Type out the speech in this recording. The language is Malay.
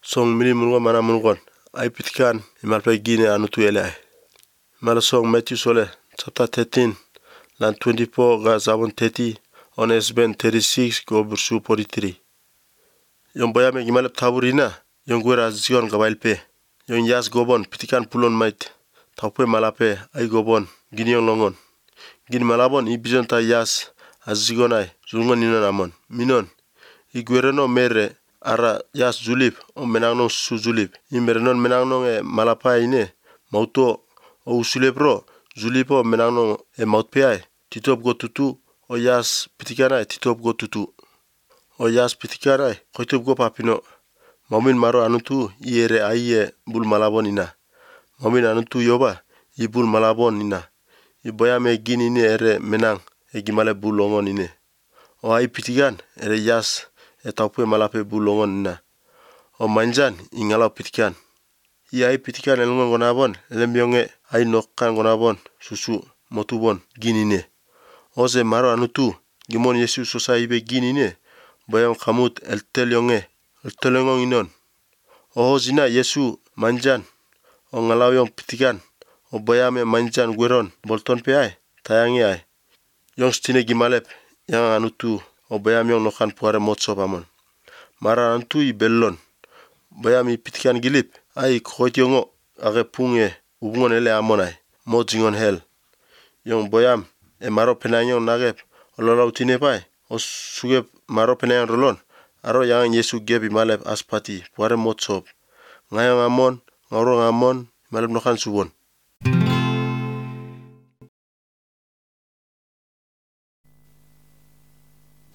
Song mili mulgon mana mulgon. Ai pitkan imalpe gine anutu elai. Mala song Matthew sole chapter 13 lan 24 ga zabon 30 on SBN 36 go bursu 43. Yung bayame gimalep taburina yung guera zion gabailpe. Yung yas gobon pitkan pulon mait. Taupe malape ai gobon gini yung longon. Gini malabon ibizon ta yas azigonai zulngon ninon amon. Minon iguereno mere ara yas zulip o menangnon su zulip. Imerenon menangnon malapa ine mauto o usulepro zulipo menangnon mautpeai. Titop go tutu o yas pitikanai titop go tutu. O yas pitikanai koitop go papino. Mamin maro anutu iere aiye bul malabon ina. Mamin anutu yoba ibul malabon ina. Iboyame gini ini ere menang gimale bulongon ine. O ai pitikan ere yas taupe malape bulongon ina. O manjan ingalaw pitikan. Ai pitikan elngon gonabon lembionge ai nokkan gonabon susu motubon gini ine. Oze maro anutu gimon Yesus sosa ibe gini ine. Boyam kamut el telongong inon. O zina Yesu manjan o ngalaw yung pitikan. O boyame manjan gueron bolton pe ai tayangi ai. Yung stine gimalep yang anutu o boyam yung nokan puare motso pamon. Mara anutu I bellon. Boyam I pitikan gilip ai koit yongo age punge ubungon ele amon ai. Mo jingon hel. Yung boyam maro penayong nagep ololaw tine pai. O sugep maro penayong rolon. Aro yang Yesu gebi malep aspati puare motso. Ngayong amon, ngorong amon, malep nokan subon.